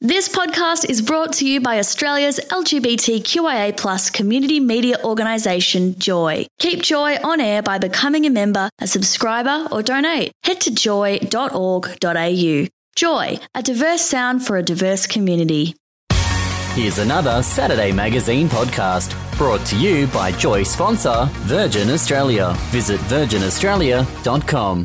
This podcast is brought to you by Australia's LGBTQIA+ community media organisation, Joy. Keep Joy on air by becoming a member, a subscriber or donate. Head to joy.org.au. Joy, a diverse sound for a diverse community. Here's another Saturday Magazine podcast brought to you by Joy sponsor Virgin Australia. Visit virginaustralia.com.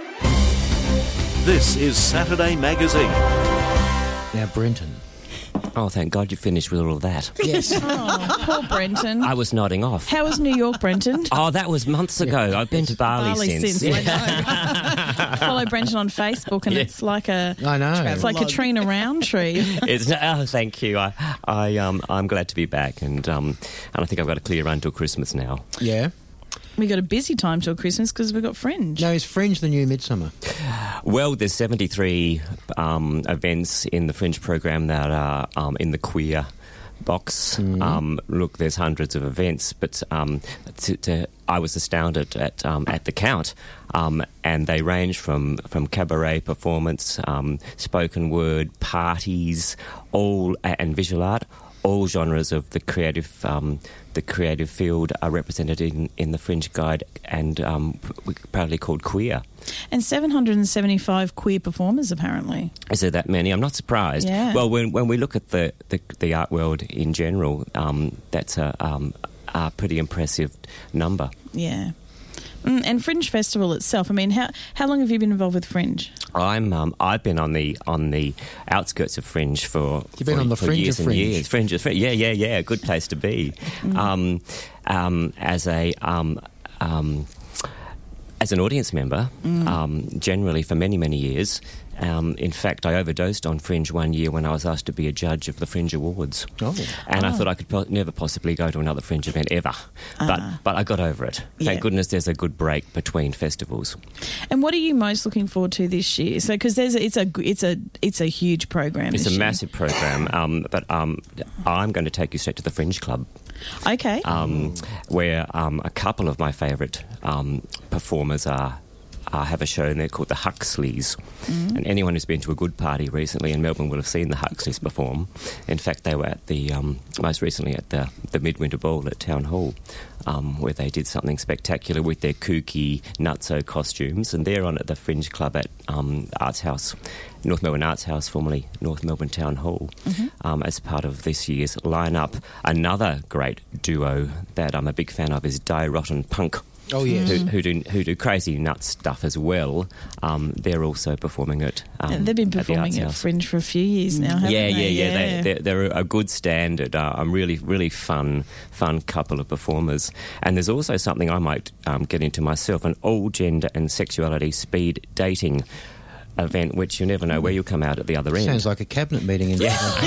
This is Saturday Magazine. Now, Brenton. Oh, thank God you finished with all of that. Yes. Oh, poor Brenton. I was nodding off. How was New York, Brenton? Oh, that was months ago. I've been to Bali since. I know. Follow Brenton on Facebook, and it's like a. I know. It's like Katrina Roundtree. Thank you. I'm glad to be back, and I think I've got a clear run till Christmas now. Yeah. We got a busy time till Christmas because we've got Fringe. No, is Fringe the new Midsummer? Well, there's 73 events in the Fringe program that are in the queer box. Look, there's hundreds of events, but I was astounded at the count, and they range from cabaret performance, spoken word, parties, and visual art. All genres of the creative field are represented in the Fringe Guide, and proudly called queer. And 775 queer performers, apparently. Is there that many? I'm not surprised. Yeah. Well, when we look at the art world in general, that's a pretty impressive number. Yeah. And Fringe Festival itself. I mean, how long have you been involved with Fringe? I've been on the outskirts of Fringe for You've been on the fringe years of and Fringe. years. Fringe, yeah, good place to be. As an audience member, generally for many years. In fact, I overdosed on Fringe one year when I was asked to be a judge of the Fringe Awards. Oh. And I thought I could never possibly go to another Fringe event ever. But I got over it. Thank goodness there's a good break between festivals. And what are you most looking forward to this year? So, because it's a huge program. It's this a year. massive program. But I'm going to take you straight to the Fringe Club. Okay. Where a couple of my favourite performers have a show, and they're called the Huxleys. And anyone who's been to a good party recently in Melbourne will have seen the Huxleys perform. In fact, they were at the most recently at the Midwinter Ball at Town Hall, where they did something spectacular with their kooky nutso costumes, and they're on at the Fringe Club at Arts House, North Melbourne Arts House, formerly North Melbourne Town Hall, as part of this year's lineup. Another great duo that I'm a big fan of is Die Rotten Punk. Oh, yes. Who do crazy nut stuff as well. They're also performing it. They've been performing at Fringe for a few years now, haven't they? Yeah. They're a good standard. A really fun couple of performers. And there's also something I might get into myself, an all gender and sexuality speed dating event, which you never know where you'll come out at the other end. Sounds like a cabinet meeting. It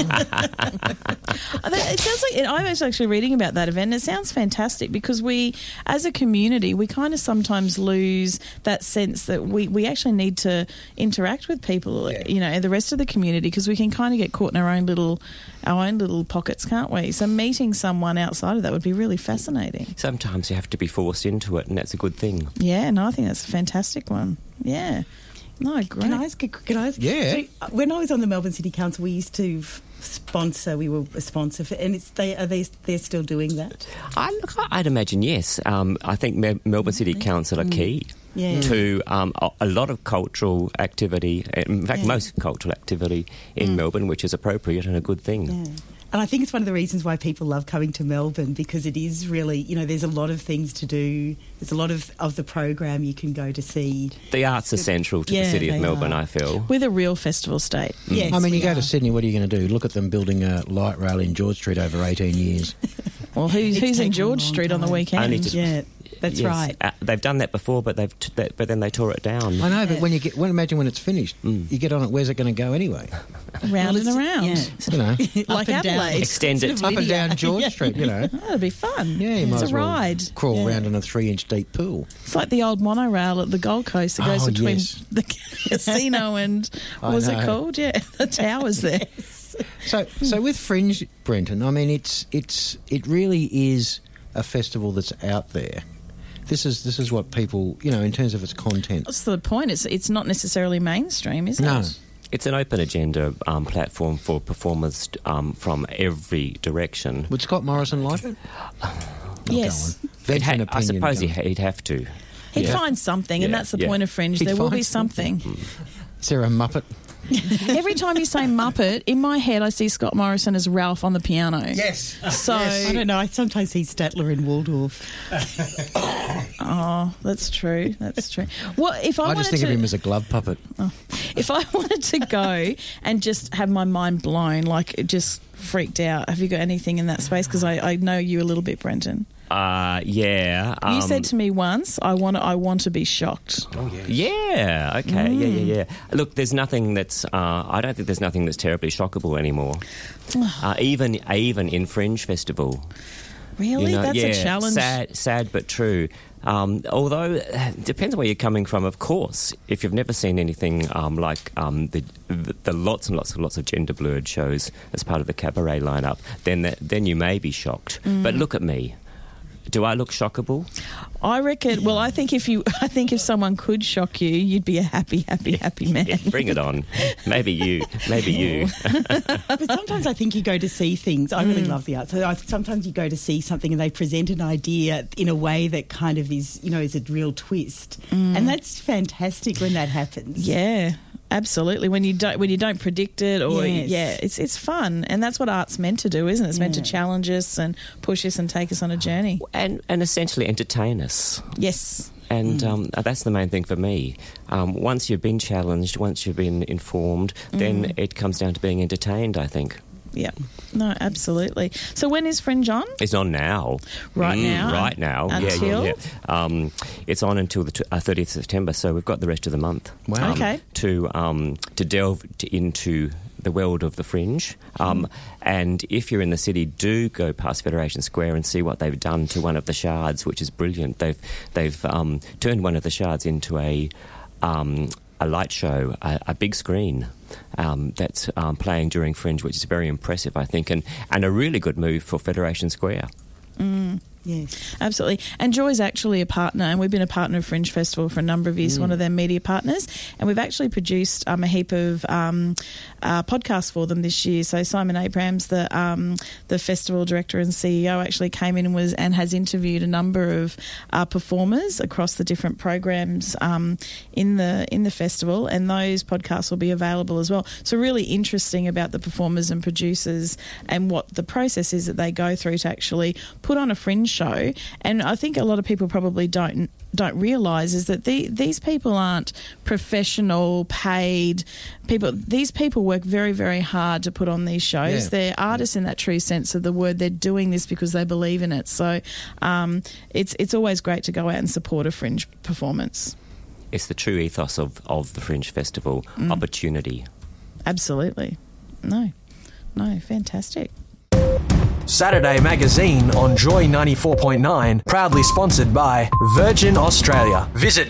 sounds like I was actually reading about that event, and it sounds fantastic because we, as a community, we kind of sometimes lose that sense that we actually need to interact with people, and the rest of the community, because we can kind of get caught in our own little pockets, can't we? So meeting someone outside of that would be really fascinating. Sometimes you have to be forced into it, and that's a good thing. Yeah, no, I think that's a fantastic one. Yeah. No, great. Can I ask? Yeah. So, when I was on the Melbourne City Council, we used to sponsor. We were a sponsor, and they're still doing that. I'd imagine yes. I think Melbourne City Council are key to a lot of cultural activity. In fact, most cultural activity in Melbourne, which is appropriate and a good thing. Yeah. And I think it's one of the reasons why people love coming to Melbourne, because it is really, there's a lot of things to do. There's a lot of the program you can go to see. The arts are central to the city of Melbourne, I feel. With a real festival state. Yes, I mean, you go to Sydney, what are you going to do? Look at them building a light rail in George Street over 18 years. Well, who's in George Street on the weekend? That's right. They've done that before, but then they tore it down. I know, but imagine when it's finished, you get on it. Where's it going to go anyway? Round and around. Yeah. Like Adelaide. Extend it up and down George Street. That'd be fun. Yeah, you might it's as a well ride. Crawl around in a 3-inch deep pool. It's like the old monorail at the Gold Coast that goes between the casino and what was it called? Yeah, the towers there. So with Fringe, Brenton, I mean, it really is a festival that's out there. This is what people, in terms of its content. That's the point. It's not necessarily mainstream, is it? No. It's an open agenda platform for performers from every direction. Would Scott Morrison like it? Yes. I suppose he'd have to. He'd find something, and that's the point of Fringe. There will be something. Is there a Muppet? Every time you say Muppet, in my head I see Scott Morrison as Ralph on the piano. Yes. So I don't know. I sometimes see Statler in Waldorf. Oh, that's true. That's true. What if I just think of him as a glove puppet. If I wanted to go and just have my mind blown, like just freaked out, have you got anything in that space? Because I know you a little bit, Brenton. Yeah. You said to me once, I want to be shocked. Oh, yes. Yeah. Okay. Yeah. Look, there's nothing that's. I don't think there's nothing that's terribly shockable anymore. Even in Fringe Festival. Really, that's a challenge. Sad but true. Although it depends on where you're coming from. Of course, if you've never seen anything like the lots and lots of gender blurred shows as part of the cabaret lineup, then you may be shocked. But look at me. Do I look shockable? I reckon. Well, I think if someone could shock you, you'd be a happy man. Yeah, bring it on. Maybe you. But sometimes I think you go to see things. I really love the art. So sometimes you go to see something and they present an idea in a way that kind of is a real twist, and that's fantastic when that happens. Yeah. Absolutely. When you don't predict it, or it's fun, and that's what art's meant to do, isn't it? It's meant to challenge us and push us and take us on a journey, and essentially entertain us. Yes. And that's the main thing for me. Once you've been challenged, once you've been informed, then it comes down to being entertained, I think. Yeah. No, absolutely. So when is Fringe on? It's on now. Right now. Until? Yeah. It's on until the 30th September, so we've got the rest of the month. Wow. Okay. To delve into the world of the Fringe. And if you're in the city, do go past Federation Square and see what they've done to one of the shards, which is brilliant. They've turned one of the shards into a light show, a big screen that's playing during Fringe, which is very impressive, I think, and a really good move for Federation Square. Yes, absolutely. And Joy's actually a partner, and we've been a partner of Fringe Festival for a number of years, one of their media partners, and we've actually produced a heap of podcasts for them this year. So Simon Abrams, the festival director and CEO, actually came in and has interviewed a number of performers across the different programs in the festival, and those podcasts will be available as well. So really interesting about the performers and producers and what the process is that they go through to actually put on a Fringe show. And I think a lot of people probably don't realise is that these people aren't professional, paid people. These people work very, very hard to put on these shows. Yeah. They're artists in that true sense of the word. They're doing this because they believe in it. So it's always great to go out and support a Fringe performance. It's the true ethos of the Fringe Festival, opportunity. Absolutely. No, fantastic. Saturday Magazine on Joy 94.9, proudly sponsored by Virgin Australia. Visit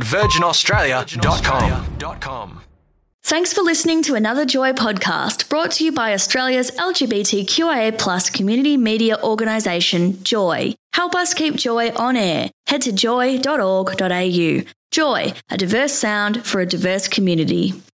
virginaustralia.com. Thanks for listening to another Joy podcast brought to you by Australia's LGBTQIA+ community media organisation, Joy. Help us keep Joy on air. Head to joy.org.au. Joy, a diverse sound for a diverse community.